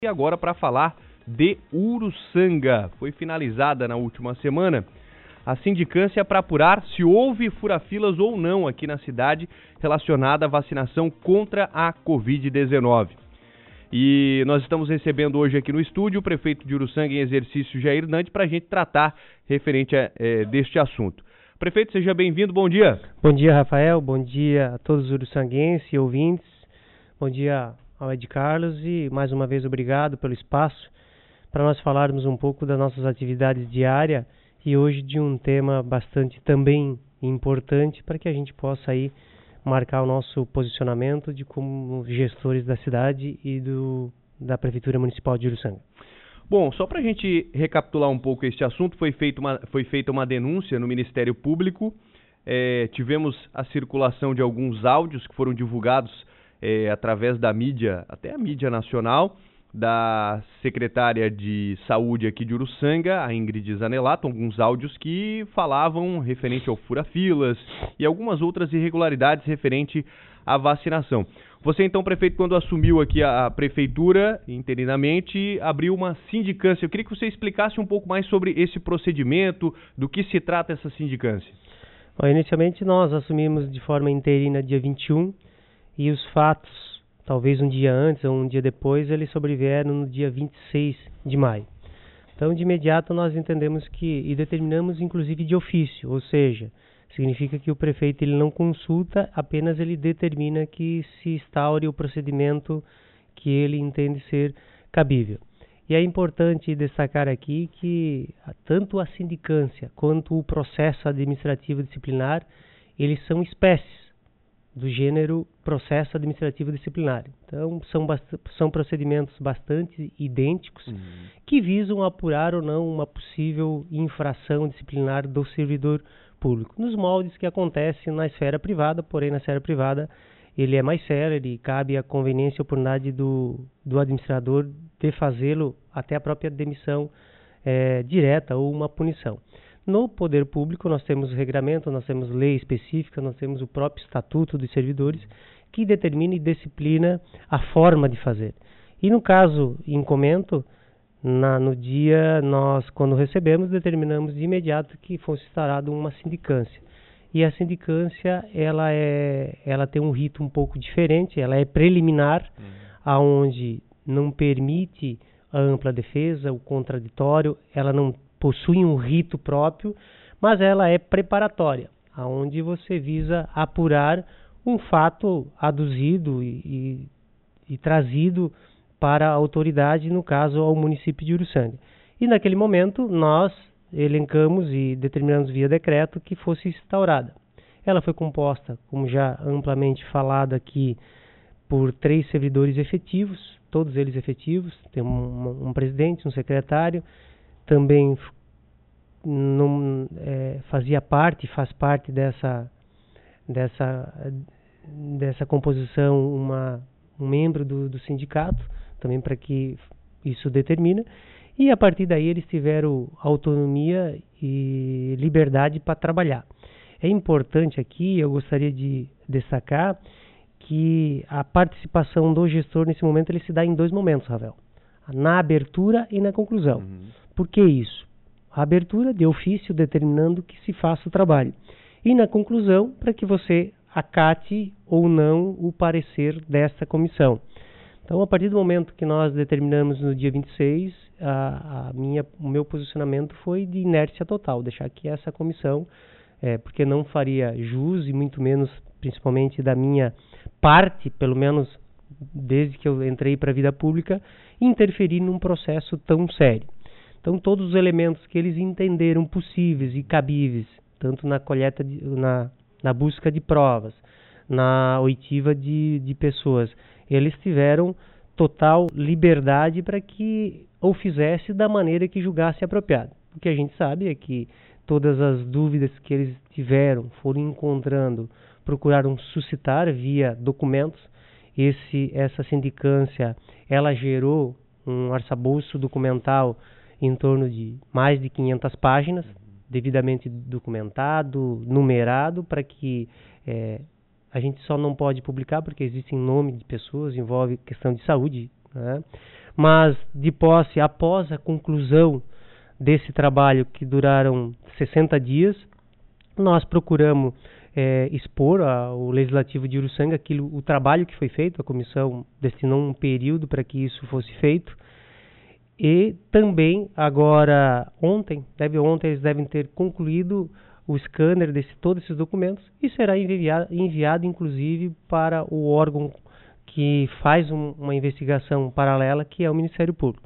E agora para falar de Uruçanga. Foi finalizada na última semana a sindicância para apurar se houve fura-filas ou não aqui na cidade relacionada à vacinação contra a Covid-19. E nós estamos recebendo hoje aqui no estúdio o prefeito de Uruçanga em exercício, Jair Nandi, para a gente tratar referente deste assunto. Prefeito, seja bem-vindo, bom dia. Bom dia, Rafael, bom dia a todos os uruçanguenses e ouvintes, bom dia ao Ed Carlos e mais uma vez obrigado pelo espaço para nós falarmos um pouco das nossas atividades diárias e hoje de um tema bastante também importante para que a gente possa aí marcar o nosso posicionamento de como gestores da cidade e da Prefeitura Municipal de Uruçanga. Bom, só para a gente recapitular um pouco este assunto, foi feita uma denúncia no Ministério Público, tivemos a circulação de alguns áudios que foram divulgados através da mídia, até a mídia nacional, da secretária de Saúde aqui de Uruçanga, a Ingrid Zanelato, alguns áudios que falavam referente ao fura-filas e algumas outras irregularidades referente à vacinação. Você então, prefeito, quando assumiu aqui a prefeitura, interinamente, abriu uma sindicância. Eu queria que você explicasse um pouco mais sobre esse procedimento, do que se trata essa sindicância. Bom, inicialmente nós assumimos de forma interina dia 21 e os fatos, talvez um dia antes ou um dia depois, eles sobrevieram no dia 26 de maio. Então, de imediato, nós entendemos e determinamos, inclusive, de ofício, ou seja, significa que o prefeito ele não consulta, apenas ele determina que se instaure o procedimento que ele entende ser cabível. E é importante destacar aqui que tanto a sindicância quanto o processo administrativo disciplinar, eles são espécies do gênero processo administrativo disciplinar. Então, são procedimentos bastante idênticos que visam apurar ou não uma possível infração disciplinar do servidor público, nos moldes que acontecem na esfera privada, porém na esfera privada ele é mais sério e cabe a conveniência e oportunidade do administrador de fazê-lo até a própria demissão direta ou uma punição. No poder público nós temos regramento, nós temos lei específica, nós temos o próprio estatuto dos servidores que determina e disciplina a forma de fazer. E no caso em comento, no dia nós, quando recebemos, determinamos de imediato que fosse instaurada uma sindicância. E a sindicância, ela tem um rito um pouco diferente, ela é preliminar, aonde não permite a ampla defesa, o contraditório, ela não possui um rito próprio, mas ela é preparatória, aonde você visa apurar um fato aduzido e trazido para a autoridade, no caso ao município de Uruçanga. E naquele momento nós elencamos e determinamos via decreto que fosse instaurada. Ela foi composta, como já amplamente falado aqui, por 3 servidores efetivos, todos eles efetivos, tem um presidente, um secretário, também faz parte dessa composição um membro do sindicato, também para que isso determina, e a partir daí eles tiveram autonomia e liberdade para trabalhar. É importante aqui, eu gostaria de destacar que a participação do gestor nesse momento ele se dá em 2 momentos, Ravel, na abertura e na conclusão. Por que isso? A abertura de ofício determinando que se faça o trabalho e na conclusão para que você acate ou não o parecer desta comissão. Então, a partir do momento que nós determinamos no dia 26, o meu posicionamento foi de inércia total, deixar que essa comissão, porque não faria jus e muito menos, principalmente da minha parte, pelo menos desde que eu entrei para a vida pública, interferir num processo tão sério. Então, todos os elementos que eles entenderam possíveis e cabíveis, tanto na coleta, na busca de provas, na oitiva de pessoas, eles tiveram total liberdade para que o fizesse da maneira que julgasse apropriado. O que a gente sabe é que todas as dúvidas que eles tiveram, foram encontrando, procuraram suscitar via documentos. Essa sindicância, ela gerou um arcabouço documental em torno de mais de 500 páginas, devidamente documentado, numerado, para que a gente só não pode publicar porque existem nome de pessoas, envolve questão de saúde, né? Mas de posse, após a conclusão desse trabalho, que duraram 60 dias, nós procuramos expor ao Legislativo de Uruçanga o trabalho que foi feito. A comissão destinou um período para que isso fosse feito. E também, agora, ontem eles devem ter concluído o scanner de todos esses documentos e será enviado inclusive para o órgão que faz uma investigação paralela, que é o Ministério Público.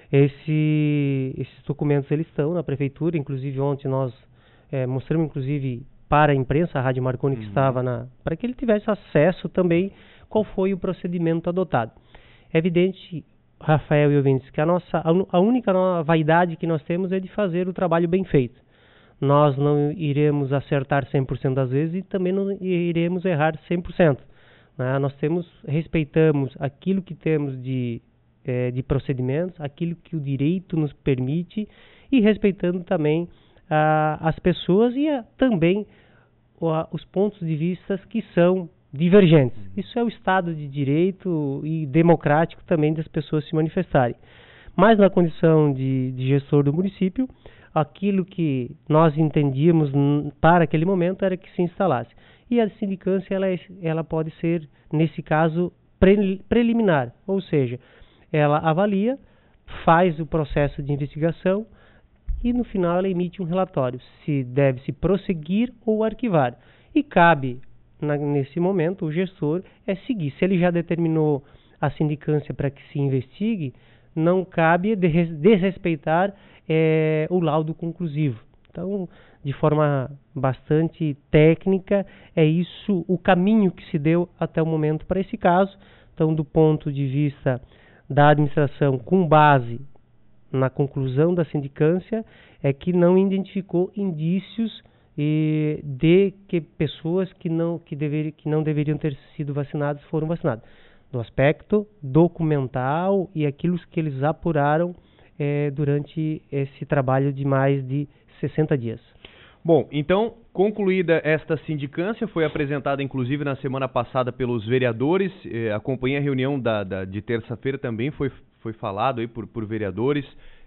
Esses documentos eles estão na prefeitura. Inclusive ontem nós mostramos inclusive para a imprensa, a Rádio Marconi, que estava para que ele tivesse acesso também qual foi o procedimento adotado. É evidente, Rafael e ouvintes, que a única vaidade que nós temos é de fazer o trabalho bem feito. Nós não iremos acertar 100% das vezes e também não iremos errar 100%. Né? Nós respeitamos aquilo que temos de procedimentos, aquilo que o direito nos permite, e respeitando também as pessoas e também os pontos de vista que são divergentes. Isso é o Estado de Direito e democrático também das pessoas se manifestarem. Mas na condição de gestor do município, aquilo que nós entendíamos para aquele momento era que se instalasse. E a sindicância ela pode ser, nesse caso, preliminar, ou seja, ela avalia, faz o processo de investigação e no final ela emite um relatório, se deve se prosseguir ou arquivar. E cabe, nesse momento, o gestor seguir. Se ele já determinou a sindicância para que se investigue, não cabe desrespeitar o laudo conclusivo. Então, de forma bastante técnica, é isso o caminho que se deu até o momento para esse caso. Então, do ponto de vista da administração, com base na conclusão da sindicância, é que não identificou indícios de que pessoas que não deveriam ter sido vacinadas foram vacinadas. Do aspecto documental e aquilo que eles apuraram durante esse trabalho de mais de 60 dias. Bom, então, concluída esta sindicância, foi apresentada inclusive na semana passada pelos vereadores, acompanhei a reunião de terça-feira também, foi falado aí por vereadores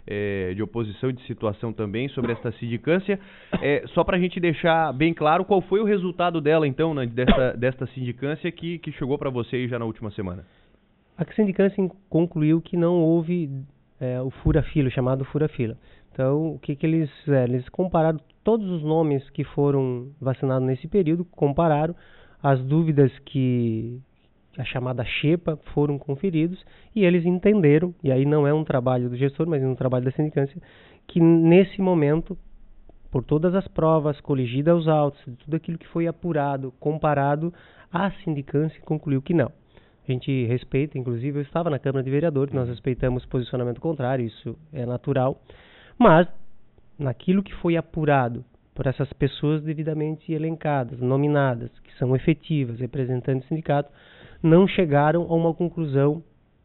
de oposição e de situação também sobre esta sindicância. Só para a gente deixar bem claro, qual foi o resultado dela então, né, desta sindicância que chegou para você aí já na última semana? A sindicância concluiu que não houve o fura-fila, chamado fura-fila. Então, o que eles fizeram? Eles compararam todos os nomes que foram vacinados nesse período, compararam as dúvidas que a chamada xepa foram conferidos e eles entenderam, e aí não é um trabalho do gestor, mas é um trabalho da sindicância, que nesse momento, por todas as provas coligidas aos autos, tudo aquilo que foi apurado, comparado, a sindicância concluiu que não. A gente respeita, inclusive eu estava na Câmara de Vereadores, nós respeitamos o posicionamento contrário, isso é natural, mas naquilo que foi apurado por essas pessoas devidamente elencadas, nominadas, que são efetivas, representantes do sindicato, não chegaram a uma conclusão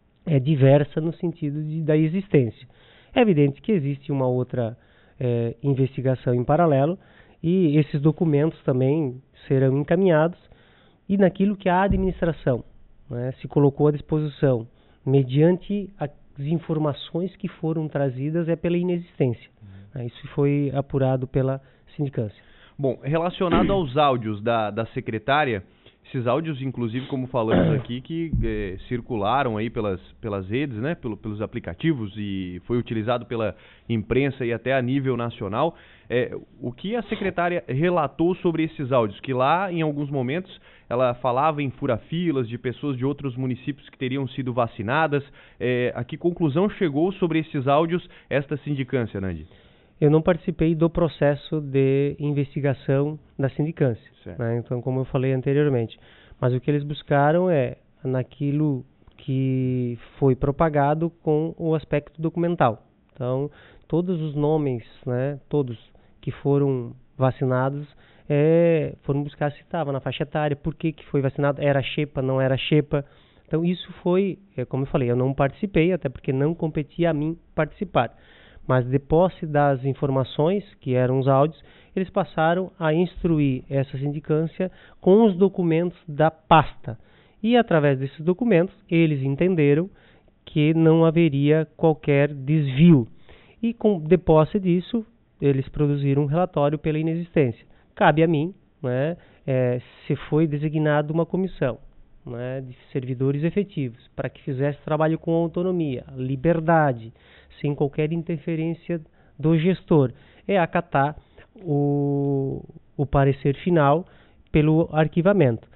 diversa no sentido da existência. É evidente que existe uma outra investigação em paralelo e esses documentos também serão encaminhados, e naquilo que a administração se colocou à disposição mediante as informações que foram trazidas pela inexistência. Isso foi apurado pela sindicância. Bom, relacionado aos áudios da secretária, esses áudios, inclusive, como falamos aqui, que circularam aí pelas redes, né, pelos aplicativos, e foi utilizado pela imprensa e até a nível nacional. O que a secretária relatou sobre esses áudios? Que lá, em alguns momentos, ela falava em fura-filas de pessoas de outros municípios que teriam sido vacinadas. A que conclusão chegou sobre esses áudios esta sindicância, Nandi? Eu não participei do processo de investigação da sindicância, né? Então, como eu falei anteriormente. Mas o que eles buscaram é naquilo que foi propagado com o aspecto documental. Então, todos os nomes, né, todos que foram vacinados, foram buscar se estava na faixa etária, por que foi vacinado, era xepa, não era xepa. Então, isso foi, como eu falei, eu não participei, até porque não competia a mim participar. Mas de posse das informações, que eram os áudios, eles passaram a instruir essa sindicância com os documentos da pasta. E através desses documentos, eles entenderam que não haveria qualquer desvio. E de posse disso, eles produziram um relatório pela inexistência. Cabe a mim, né, se foi designada uma comissão, né, de servidores efetivos para que fizesse trabalho com autonomia, liberdade, sem qualquer interferência do gestor, acatar o parecer final pelo arquivamento.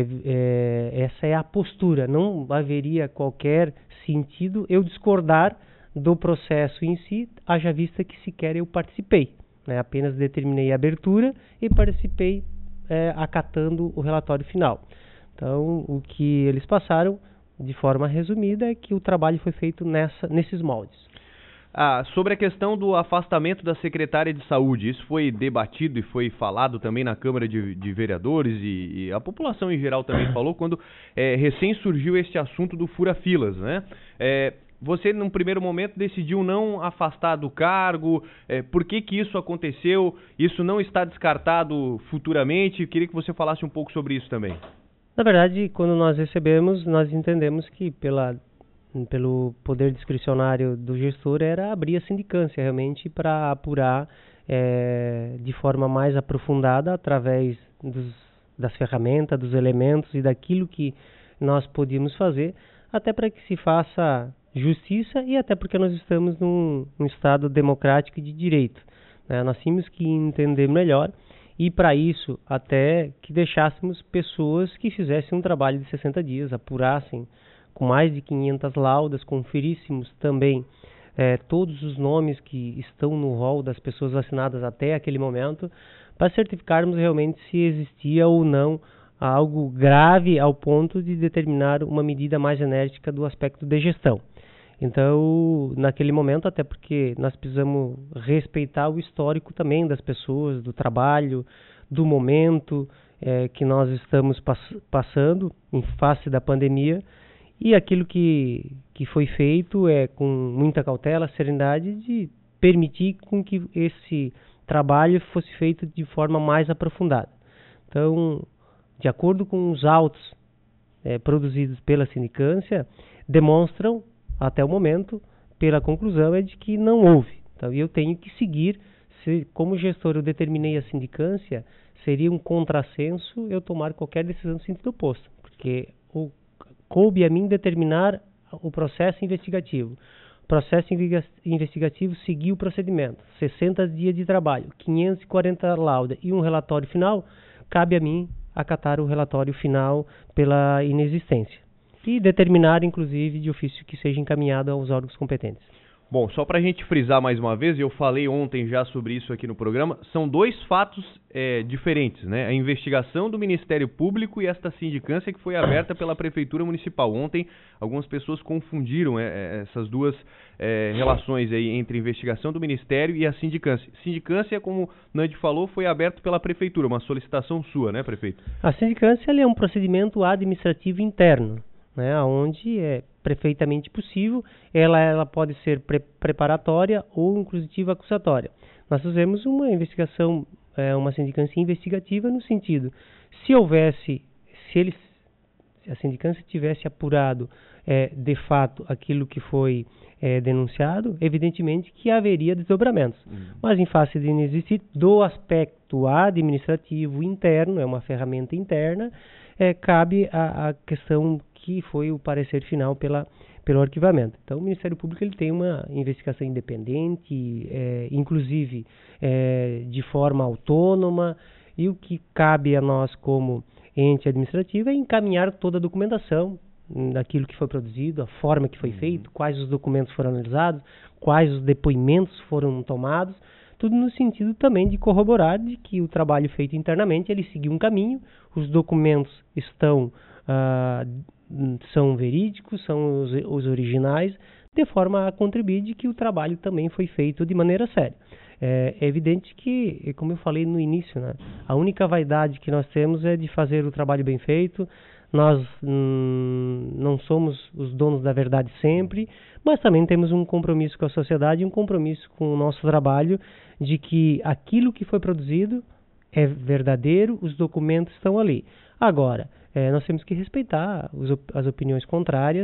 Essa é a postura. Não haveria qualquer sentido eu discordar do processo em si, haja vista que sequer eu participei, né? Apenas determinei a abertura e participei acatando o relatório final. Então, o que eles passaram, de forma resumida, é que o trabalho foi feito nesses moldes. Sobre a questão do afastamento da secretária de saúde, isso foi debatido e foi falado também na Câmara de Vereadores e a população em geral também falou quando recém surgiu este assunto do fura-filas, né? Você, num primeiro momento, decidiu não afastar do cargo. Por que isso aconteceu? Isso não está descartado futuramente? Queria que você falasse um pouco sobre isso também. Na verdade, quando nós recebemos, nós entendemos que pelo poder discricionário do gestor era abrir a sindicância realmente para apurar de forma mais aprofundada através das ferramentas, dos elementos e daquilo que nós podíamos fazer, até para que se faça justiça e até porque nós estamos num Estado democrático e de direito, né? Nós tínhamos que entender melhor e para isso até que deixássemos pessoas que fizessem um trabalho de 60 dias, apurassem com mais de 500 laudas, conferíssemos também todos os nomes que estão no rol das pessoas vacinadas até aquele momento, para certificarmos realmente se existia ou não algo grave ao ponto de determinar uma medida mais enérgica do aspecto de gestão. Então, naquele momento, até porque nós precisamos respeitar o histórico também das pessoas, do trabalho, do momento que nós estamos passando em face da pandemia, e aquilo que foi feito com muita cautela, serenidade, de permitir com que esse trabalho fosse feito de forma mais aprofundada. Então, de acordo com os autos produzidos pela sindicância, demonstram, até o momento, pela conclusão, de que não houve. Então, eu tenho que seguir, como gestor eu determinei a sindicância, seria um contrassenso eu tomar qualquer decisão no sentido oposto, porque coube a mim determinar o processo investigativo. O processo investigativo seguiu o procedimento, 60 dias de trabalho, 540 laudas e um relatório final, cabe a mim acatar o relatório final pela inexistência e determinar, inclusive, de ofício que seja encaminhado aos órgãos competentes. Bom, só para a gente frisar mais uma vez, eu falei ontem já sobre isso aqui no programa, são dois fatos diferentes, né? A investigação do Ministério Público e esta sindicância que foi aberta pela Prefeitura Municipal. Ontem, algumas pessoas confundiram essas duas relações aí entre a investigação do Ministério e a sindicância. Sindicância, como o Nandi falou, foi aberta pela Prefeitura, uma solicitação sua, né, prefeito? A sindicância é um procedimento administrativo interno, né, onde é perfeitamente possível, ela pode ser preparatória ou inclusive acusatória. Nós fizemos uma investigação, uma sindicância investigativa no sentido, se a sindicância tivesse apurado de fato aquilo que foi denunciado, evidentemente que haveria desdobramentos. Mas em face de não existir, do aspecto administrativo interno, é uma ferramenta interna, cabe a questão que foi o parecer final pelo arquivamento. Então, o Ministério Público ele tem uma investigação independente, inclusive de forma autônoma, e o que cabe a nós como ente administrativo é encaminhar toda a documentação daquilo que foi produzido, a forma que foi feito, quais os documentos foram analisados, quais os depoimentos foram tomados, tudo no sentido também de corroborar de que o trabalho feito internamente ele seguiu um caminho, os documentos são verídicos, são os originais, de forma a contribuir de que o trabalho também foi feito de maneira séria. É evidente que, como eu falei no início, né, a única vaidade que nós temos é de fazer o trabalho bem feito. Nós não somos os donos da verdade sempre, mas também temos um compromisso com a sociedade, um compromisso com o nosso trabalho, de que aquilo que foi produzido é verdadeiro, os documentos estão ali. Agora, nós temos que respeitar as opiniões contrárias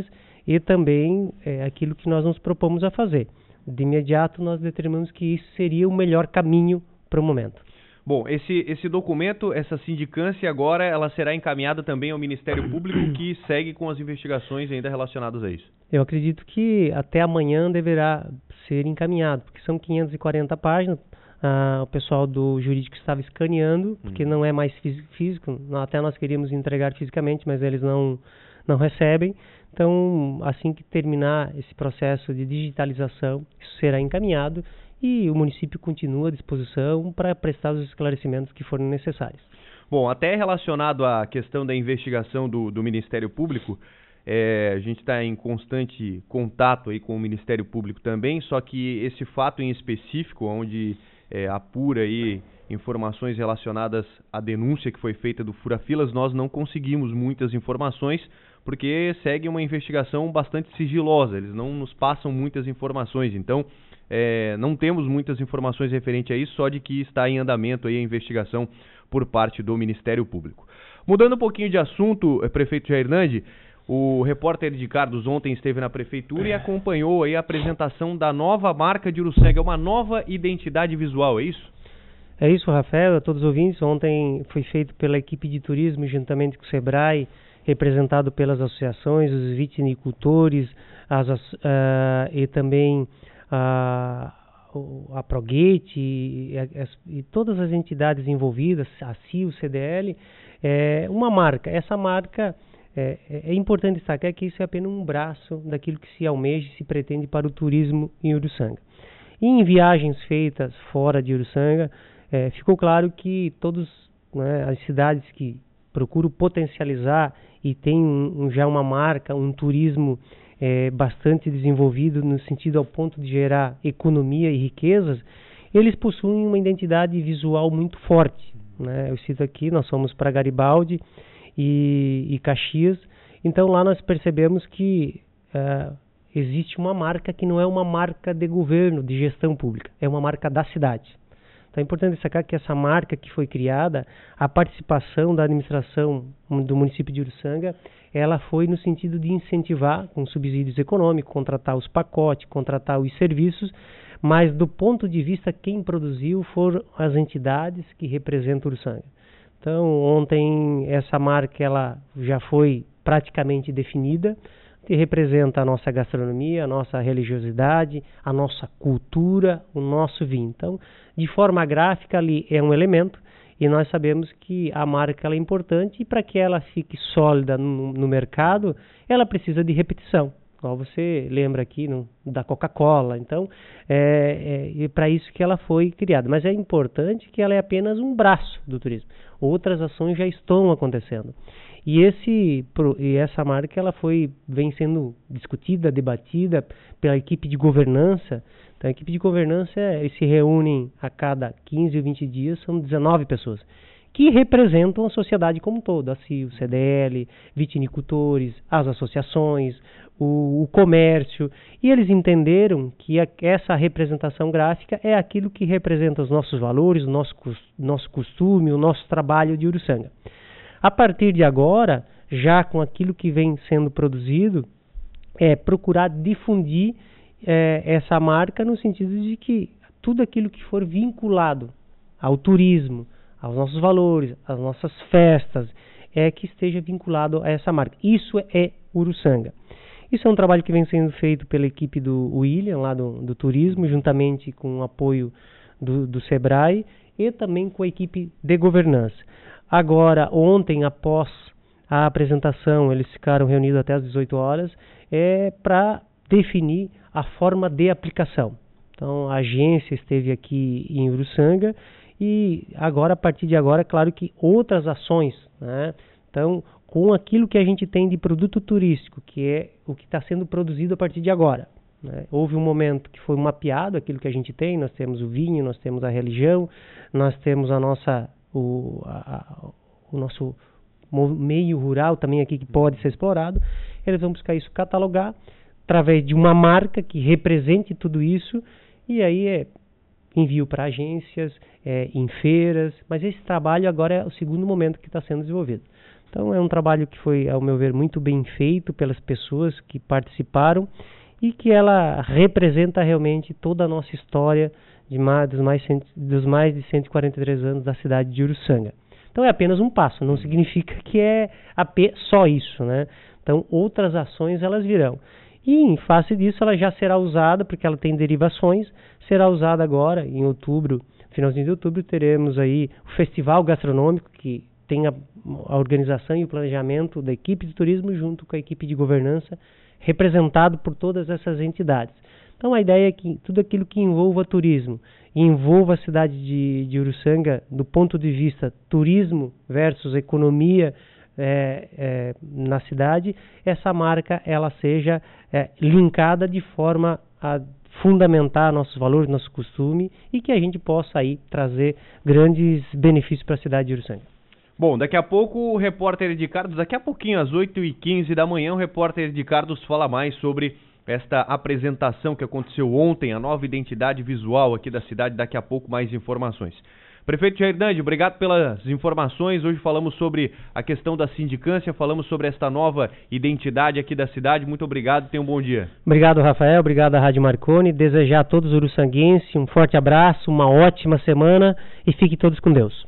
e também aquilo que nós nos propomos a fazer. De imediato, nós determinamos que isso seria o melhor caminho para o momento. Bom, esse documento, essa sindicância agora, ela será encaminhada também ao Ministério Público, que segue com as investigações ainda relacionadas a isso. Eu acredito que até amanhã deverá ser encaminhado, porque são 540 páginas. O pessoal do jurídico estava escaneando, porque não é mais físico. Até nós queríamos entregar fisicamente, mas eles não recebem. Então, assim que terminar esse processo de digitalização, isso será encaminhado e o município continua à disposição para prestar os esclarecimentos que forem necessários. Bom, até relacionado à questão da investigação do Ministério Público, a gente está em constante contato aí com o Ministério Público também, só que esse fato em específico, onde apura aí informações relacionadas à denúncia que foi feita do Fura-Filas, nós não conseguimos muitas informações, porque segue uma investigação bastante sigilosa, eles não nos passam muitas informações, então não temos muitas informações referente a isso, só de que está em andamento aí a investigação por parte do Ministério Público. Mudando um pouquinho de assunto, prefeito Jair Nandi, o repórter de Carlos ontem esteve na prefeitura e acompanhou aí a apresentação da nova marca de Uruçanga, uma nova identidade visual, é isso? É isso, Rafael, a todos os ouvintes. Ontem foi feito pela equipe de turismo, juntamente com o SEBRAE, representado pelas associações, os vitinicultores e também a Progate e todas as entidades envolvidas, a CIO, o CDL, uma marca. Essa marca, é importante destacar que isso é apenas um braço daquilo que se almeja e se pretende para o turismo em Uruçanga. E em viagens feitas fora de Uruçanga, ficou claro que todas as cidades que procuram potencializar e têm já uma marca, um turismo bastante desenvolvido no sentido ao ponto de gerar economia e riquezas, eles possuem uma identidade visual muito forte, né? Eu cito aqui, nós somos para Garibaldi e Caxias, então lá nós percebemos que existe uma marca que não é uma marca de governo, de gestão pública, é uma marca da cidade. Então é importante destacar que essa marca que foi criada, a participação da administração do município de Uruçanga, ela foi no sentido de incentivar, com subsídios econômicos, contratar os pacotes, contratar os serviços, mas do ponto de vista quem produziu foram as entidades que representam Uruçanga. Então ontem essa marca ela já foi praticamente definida, que representa a nossa gastronomia, a nossa religiosidade, a nossa cultura, o nosso vinho. Então, de forma gráfica, ali é um elemento e nós sabemos que a marca ela é importante e para que ela fique sólida no mercado, ela precisa de repetição. Igual você lembra aqui da Coca-Cola. Então, é para isso que ela foi criada. Mas é importante que ela é apenas um braço do turismo. Outras ações já estão acontecendo. E essa marca ela vem sendo discutida, debatida pela equipe de governança. Então, a equipe de governança se reúne a cada 15 ou 20 dias, são 19 pessoas, que representam a sociedade como um todo, a CIO, CDL, vitinicultores, as associações, o comércio, e eles entenderam que essa representação gráfica é aquilo que representa os nossos valores, o nosso costume, o nosso trabalho de Uruçanga. A partir de agora, já com aquilo que vem sendo produzido, procurar difundir essa marca no sentido de que tudo aquilo que for vinculado ao turismo, aos nossos valores, às nossas festas, que esteja vinculado a essa marca. Isso é Uruçanga. Isso é um trabalho que vem sendo feito pela equipe do William, lá do turismo, juntamente com o apoio do SEBRAE e também com a equipe de governança. Agora, ontem, após a apresentação, eles ficaram reunidos até às 18 horas, para definir a forma de aplicação. Então, a agência esteve aqui em Uruçanga e agora, a partir de agora, é claro que outras ações, né? Então, com aquilo que a gente tem de produto turístico, que é o que está sendo produzido a partir de agora, né? Houve um momento que foi mapeado aquilo que a gente tem, nós temos o vinho, nós temos a religião, nós temos o nosso meio rural também aqui que pode ser explorado. Eles vão buscar isso, catalogar através de uma marca que represente tudo isso e aí envio para agências, em feiras, mas esse trabalho agora é o segundo momento que está sendo desenvolvido. Então é um trabalho que foi, ao meu ver, muito bem feito pelas pessoas que participaram e que ela representa realmente toda a nossa história dos mais de 143 anos da cidade de Uruçanga. Então é apenas um passo, não significa que é só isso, né? Então outras ações elas virão. E em face disso ela já será usada, porque ela tem derivações, será usada agora em outubro, finalzinho de outubro, teremos aí o Festival Gastronômico, que tem a organização e o planejamento da equipe de turismo junto com a equipe de governança, representado por todas essas entidades. Então a ideia é que tudo aquilo que envolva turismo e envolva a cidade de Uruçanga do ponto de vista turismo versus economia na cidade, essa marca ela seja linkada de forma a fundamentar nossos valores, nosso costume e que a gente possa aí trazer grandes benefícios para a cidade de Uruçanga. Bom, daqui a pouco o repórter Edicardos, daqui a pouquinho às 8h15 da manhã, o repórter Edicardos fala mais sobre esta apresentação que aconteceu ontem, a nova identidade visual aqui da cidade, daqui a pouco mais informações. Prefeito Jair Nandi, obrigado pelas informações. Hoje falamos sobre a questão da sindicância, falamos sobre esta nova identidade aqui da cidade. Muito obrigado, tenha um bom dia. Obrigado, Rafael, obrigado à Rádio Marconi. Desejar a todos os uruçanguenses um forte abraço, uma ótima semana e fiquem todos com Deus.